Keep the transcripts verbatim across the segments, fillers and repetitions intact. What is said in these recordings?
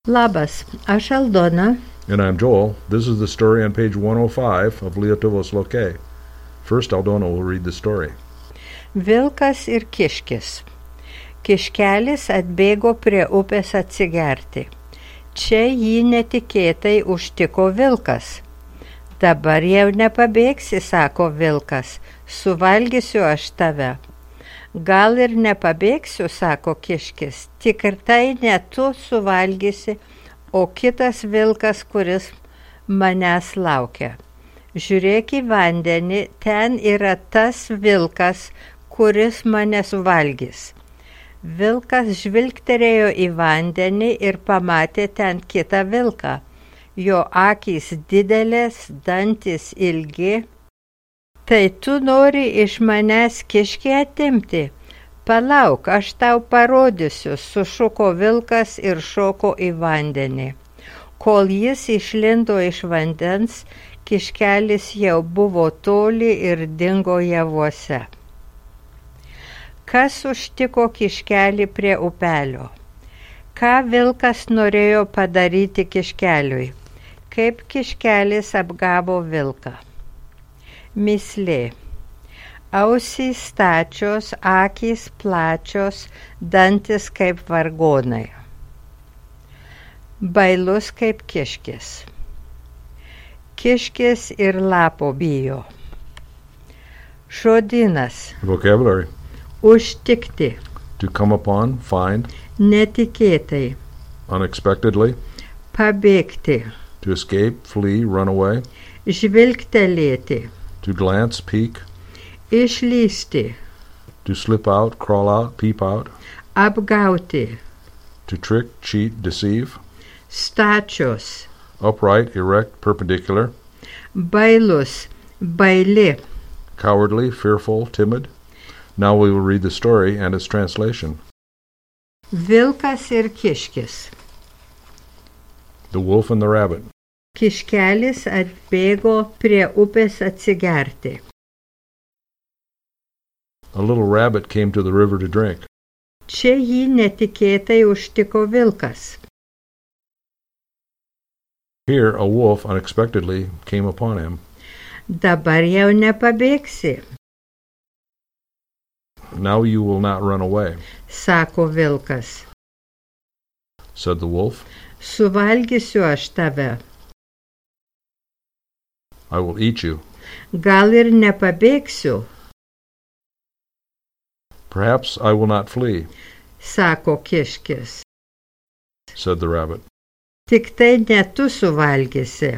Labas, aš Aldona. And I'm Joel. This is the story on page one oh five of Lietuvos Lokė. First, Aldona will read the story. Vilkas ir kiškis. Kiškelis atbėgo prie upės atsigerti. Čia jį netikėtai užtiko vilkas. Dabar jau nepabėgsi, sako vilkas, suvalgysiu aš tave. Gal ir nepabėgsiu, sako kiškis, tik ir tai ne tu suvalgysi, o kitas vilkas, kuris manęs laukia. Žiūrėk į vandenį, ten yra tas vilkas, kuris mane suvalgys. Vilkas žvilgterėjo į vandenį ir pamatė ten kitą vilką. Jo akys didelės, dantys ilgi. Tai tu nori iš manęs kiškį atimti? Palauk, aš tau parodysiu, sušuko vilkas ir šoko į vandenį. Kol jis išlindo iš vandens, kiškelis jau buvo toli ir dingo javuose. Kas užtiko kiškelį prie upelio? Ką vilkas norėjo padaryti kiškeliui? Kaip kiškelis apgavo vilką? Mįslė. Ausys stačios, akys plačios, dantis kaip vargonai. Bailus kaip kiškis. Kiškis ir lapo bijo. Žodynas. Vocabulary. Užtikti. To come upon, find. Netikėtai. Unexpectedly. Pabėgti. To escape, flee, run away. Žvilgtelėti. To glance, peek. Išlysti. To slip out, crawl out, peep out. Apgauti. To trick, cheat, deceive. Stačios. Upright, erect, perpendicular. Bailus. Baili. Cowardly, fearful, timid. Now we will read the story and its translation. Vilkas ir kiškis. The Wolf and the Rabbit. Kiškelis atbėgo prie upės atsigerti. A little rabbit came to the river to drink. Čia jį netikėtai užtiko vilkas. Here a wolf unexpectedly came upon him. Dabar jau nepabėgsi, Now you will not run away, sako vilkas. said the wolf. Suvalgysiu aš tave. I will eat you. Gal ir nepabėgsiu, Perhaps I will not flee, sako kiškis. said the rabbit. Tik tai ne tu suvalgysi,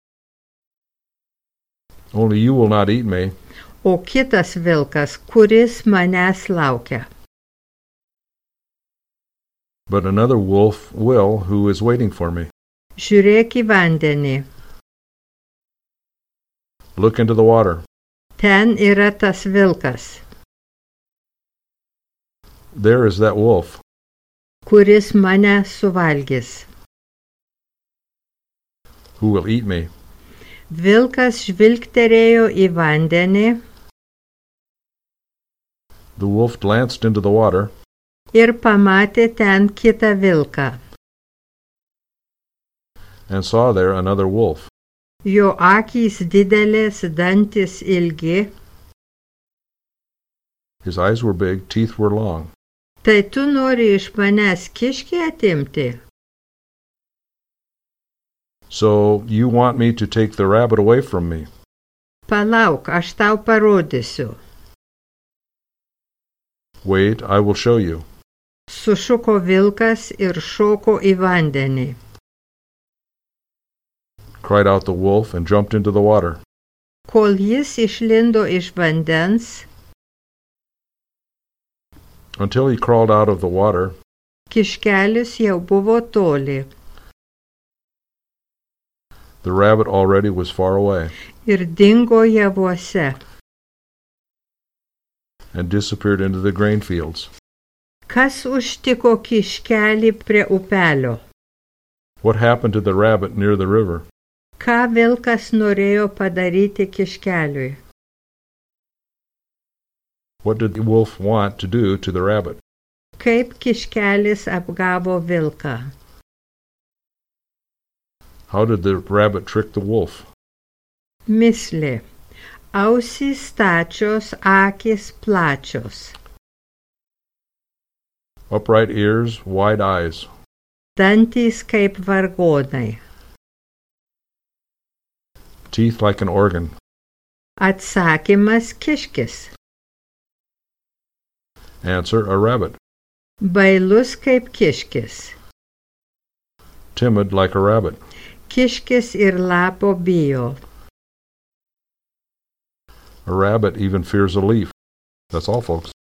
Only you will not eat me, o kitas vilkas, kuris manęs laukia. but another wolf will, who is waiting for me. Žiūrėk į vandenį. Look into the water. Ten yra tas vilkas, There is that wolf, kuris mane suvalgys. who will eat me. Vilkas žvilgterėjo į vandenį The wolf glanced into the water ir pamatė ten kitą vilką. and saw there another wolf. Jo akys didelės, dantis ilgi. His eyes were big, teeth were long. Tai tu nori iš manęs kiškį atimti? So you want me to take the rabbit away from me? Palauk, aš tau parodysiu. Wait, I will show you. Sušuko vilkas ir šoko į vandenį. Cried out the wolf and jumped into the water. Kol jis išlindo iš vandens, Until he crawled out of the water, kiškelis jau buvo toli the rabbit already was far away ir dingo javuose. and disappeared into the grain fields. Kas užtiko kiškelį prie upelio? What happened to the rabbit near the river? Ką vilkas norėjo padaryti kiškeliui? What did the wolf want to do to the rabbit? Kaip kiškelis apgavo vilką? How did the rabbit trick the wolf? Mislė. Ausys stačios, akys plačios. Upright ears, wide eyes. Dantys kaip vargonai. Teeth like an organ. Atsakymas kiškis. Answer, a rabbit. Bailus kaip kiškis. Timid like a rabbit. Kiškis ir lapo bijo. A rabbit even fears a leaf. That's all, folks.